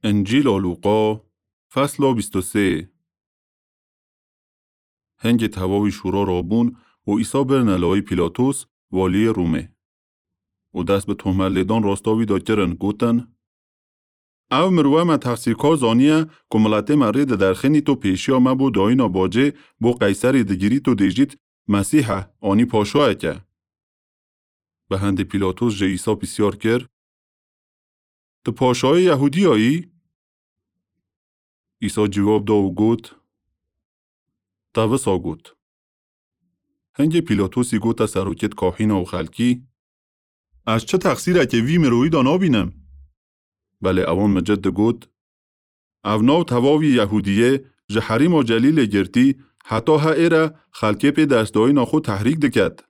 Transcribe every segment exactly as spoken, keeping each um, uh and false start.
انجیل لوقا فصل بیست و سه. هنگ تواوی شورا رابون و عیسی بر نلای پیلاتوس والی رومه. و دست به تهمت لیدان راستاوی دا کرن گوتن او مروه ما تقصیر کار زانیه که ملت مرید در خینی تو پیشیا ما بو داینا باجه بو قیصر دگیری تو دیجیت مسیحه آنی پاشوه که. به هند پیلاتوس جه عیسی بسیار کر تو پاشوه یهودی هایی؟ عیسی جواب دا و گوت تاوسا گوت. هنگ پیلاتوسی گوتا سروکت کاهینا و خلکی از چه تقصیره که وی مروی دا نابینم؟ بله اوان مجد گوت او ناو تواوی یهودیه جه حریم و جلیل گرتی حتی ها ایره خلکی پی دستای ناخو تحریک دکد.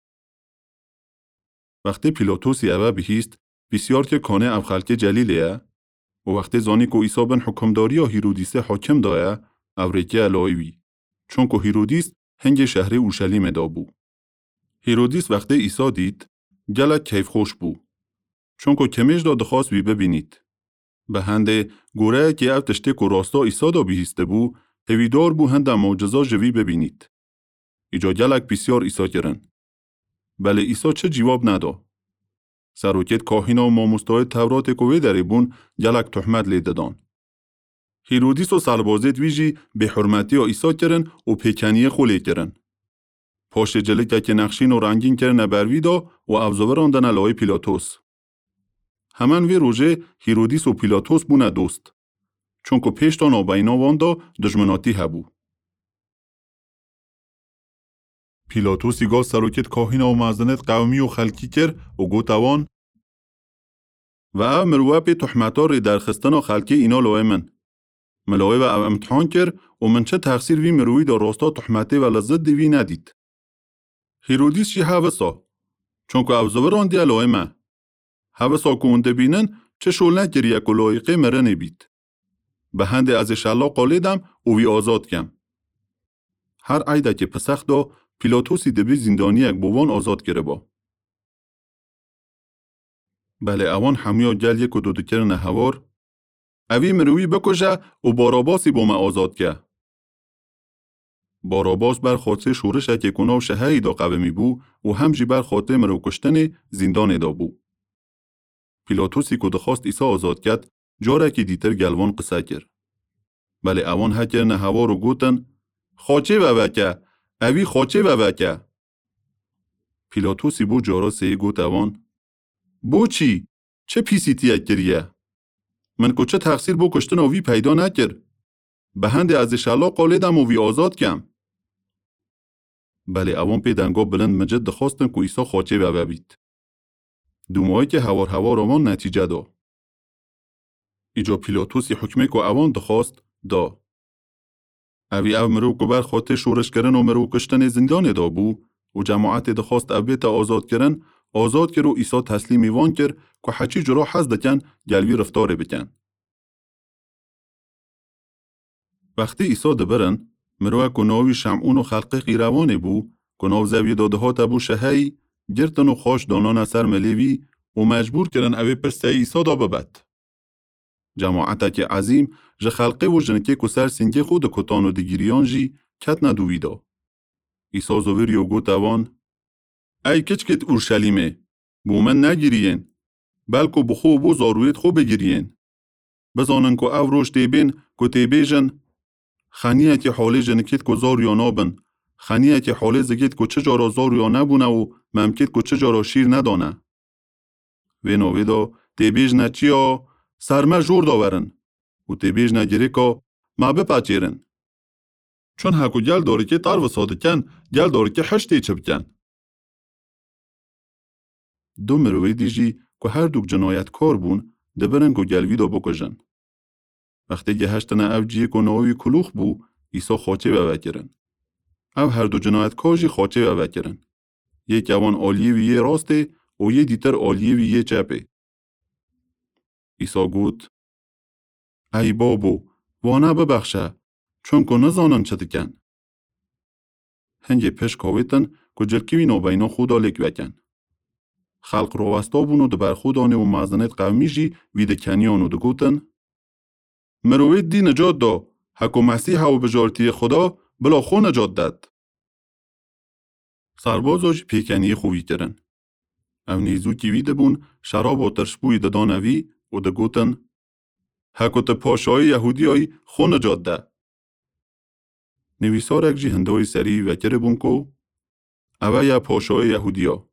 وقتی پیلاتوسی اوه بهیست بسیار که کانه او خلکی جلیله و وقتی زانی که عیسی بن حکمداری و هیرودیسه حاکم دایه او ریکه علایوی چون که هیرودیس هنگ شهر اورشلیم دا بو. هیرودیس وقتی عیسی دید گلک کیف خوش بو چون که کمیش دا دخواست بی ببینید. به هنده گوره که او تشتی که راستا عیسی دا بیسته بو هویدار بو هنده معجزا جوی ببینید. ایجا گلک بسیار عیسی کرن. بله عیسی چه جواب ندا. سروکت کاهینا و ماموستای تورات کوی داری بون گلک تحمت لیددان. هیرودیس و سربازت ویجی به حرمتی و عیسی کرن و پیکنی خولی کرن. پاشت جلکه که نقشین و رنگین کرن برویدا و افزاور راندن علای پیلاتوس. همان وی روژه هیرودیس و پیلاتوس بونه دوست. چون که پیشتان و بینا واندا دجمناتی هبو. پیلاتوسی گاه سروکت کاهینا و معزنت قومی و خلکی کر و گوتوان و او مروه پی تحمتا ری درخستن و خلکی اینا لوه من. ملوه و او امتحان کر و من چه تقصیر وی مروی دا راستا تحمتی و لذت دیوی ندید. هیرودیس چی حوثا چون که او زور راندی لوه من. حوثا که اونده بینن چه شول نگریه که لایقه مرنه بید. به هنده از شلا قالیدم و وی آزاد کم. هر عیده که پسخ دا پیلاتوسی دبی زندانی یک بوان آزاد کرده با. بله اوان همیا گل یک و دو دکر نهوار اوی مروی بکشه و باراباسی با ما آزاد که. باراباس بر خاطر شورش که کناو شهری دا قومی بو و همجی بر خاطر مرو کشتن زندان دا بو. پیلاتوسی که دخواست عیسی آزاد کرد جاره که دیتر گلوان قصه کرد. بله اوان هکر نهوار و گوتن خاچه و وکه اوی خاچه و وکه. پیلاتوسی بو جارا سهی گوت اوان بو چی؟ چه پیسیتی یک کریه؟ من که چه تقصیر بو کشتن اوی پیدا نکر. به هنده از شلا قالیدم و وی آزاد کم. بله اوان پی دنگا بلند مجد دخواستن که عیسی خاچه و ببید. دومایی که هوار هوار اوان نتیجه دا. ایجا پیلاتوسی حکمه که اوان دخواست دا. اوی او مرو که بر خاطر شورش کرن و مرو کشتن زندان دا بو و جماعت دخواست اویت آزاد کرن آزاد کرد و عیسی تسلیمی وان کرد که حچی جرا حز دکن گلوی رفتاره بکن. وقتی عیسی دبرن مروه کناوی شمعون و خلق قیروانه بو کناو زوی داده ها تبو شهی گرتن و خاش دانان اثر ملیوی و مجبور کرن اوی پسته عیسی دا ببد. جماعت که عظیم جه خلقه و جنکه که سر سنگه خود کتان و دگیریان جی کت ندوی دا. عیسی زویری و گوت اوان ای کچکت اورشلیمه بو من نگیرین بلکو بخو بو زارویت خو بگیرین. بزانن که او روش تیبین که تیبیجن خانیه که حاله جنکت که زار یا نابن خانیه که حاله زگید که چه جارا زار یا نبونه و ممکت که چه جارا شیر ندانه. وینو ویدا تیبیج نچیا سرمه جور داورن و تیبیج نگیره که ما بپچیرن. چون حکو گل داره که تر و ساده کن گل داره که حشتی چه بکن. دو مروی دیجی که هر دوک جنایت کار بون دبرن که گلوی دا بکجن. وقتی که هشتن او جیه که ناوی کلوخ بو عیسی خاچه و وکرن. او هر دو جنایت کاجی خاچه و وکرن. یک اوان آلیوی یه راسته و یه دیتر آلیوی یه چپه. عیسی گوت ای بابو وانه ببخشه چون که نزانن چه دکن. هنگه پش کاویتن که جلکیوی نابینا خودا لک وکن. خلق رو وستا بونو ده بر خودانه و معزنت قومی جی ویده کنیانو ده گوتن مروید دی نجات دا حکو مسیح و بجارتی خدا بلا خو نجات داد. سربازاش پیکنی خوبی کرن. او نیزو کی ویده بون شراب و ترشبوی ددانوی و ده گوتن حکو ته پاشای یهودی های خو نجات ده. نویسارک جی هندوی سری وکر بون کو اوه یا پاشای یهودی ها.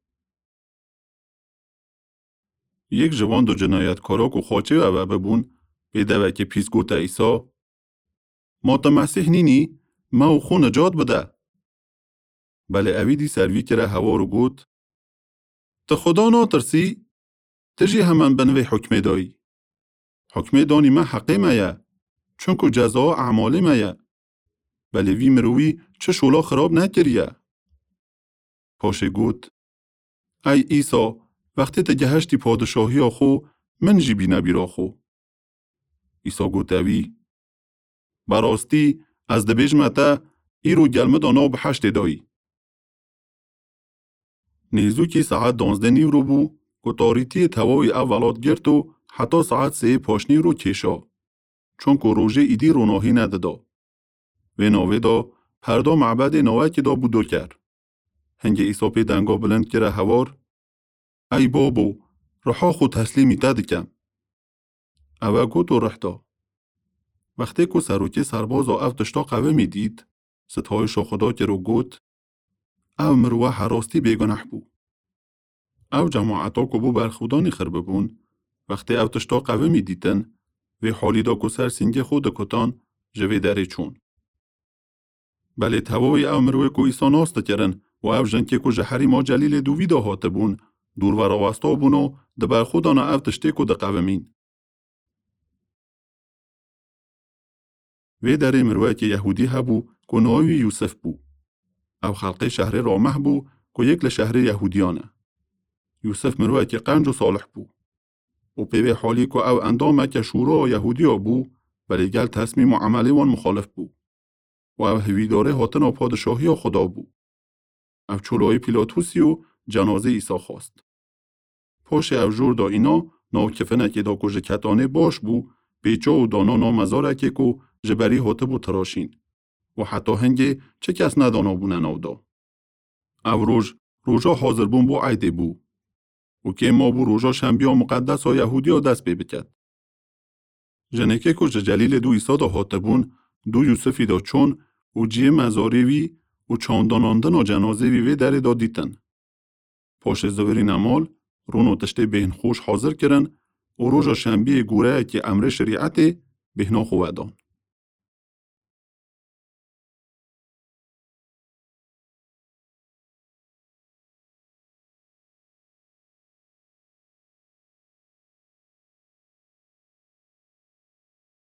یک جوان دو جنایتکارا کو خواچه اوه ببون بیده وکی پیس گوته ایسا ما تا مسیح نینی ما او خو نجات بده. بله اوی دی سروی کره هوا رو گوت تا خدا ناترسی تجی همان بنوی حکمه دایی. حکمه دانی ما حقه مایه چونکو جزا اعماله مایه. بله وی مروی چه شولا خراب نکریه. پاشه گوت ای ایسا وقتی تا گهشتی پادشاهی آخو من جی بی نبی را خو. ایسا گوت اوی براستی از دبیج مته ای رو گلمه دانا به حشت دایی. نیزو کی ساعت دانزده نیو رو بو که تاریتی تواوی اولاد گرد و حتی ساعت سه پاشنی رو کشا چون که روژه ایدی روناهی ندادا. و ناوه دا پردا معبد ناوه که دا بودو کر. هنگه ایسا پی دنگا بلند کره هوار ای بابو رحا خود تسلیمی تدکم. اوه گوت و رحتا. وقتی که سروکی سرباز و او تشتا قوه می دید ستایش خدا که رو گوت او مروه حراستی بیگنح بو. او جماعتا که بو برخودانی خربه بون وقتی او تشتا قوه می دیتن و حالی دا که سر سینگه خود کتان جوی داره چون. بله تواوی او مروه که ایسا ناسته کرن و او جنکی که جهری ما جلیل دووی دا هاته بون دور و رواستا بونو ده برخودانا او تشتی که ده قوه مین. و داره مروه که یهودی هبو که ناوی یوسف بو. او خلقه شهر رامه بو که یک لشهر یهودیانه. یوسف مروه که قنج و صالح بو. و پیوه حالی که او اندامه که شورا یهودیا بو ولی گل تصمیم و عملی وان مخالف بو. و او هویداره هاتنا پادشاهی خدا بو. او چولای پیلاتوسی و جنازه ایسا خواست. پاش او جور دا اینا ناکفنه که دا کجه کتانه باش بو بیچا و دانا نامزاره که که جبری هاته بو تراشین. و حتی هنگه چه کس ندانا بونه ناودا. او روژ روژا حاضر بون بو عیده بو. و که ما بو روژا شنبیا مقدس ها یهودی ها دست بی بکد. جنکه که جلیل دو ایسا دا هاته بون دو یوسفی دا چون و جیه مزاری وی و چانداناندن و جنازه وی وی داره دا دیتن. پاش زوری نمال رون و تشته بین خوش حاضر کرن و روژا شنبی گوره که امر شریعت بهنا خوادان.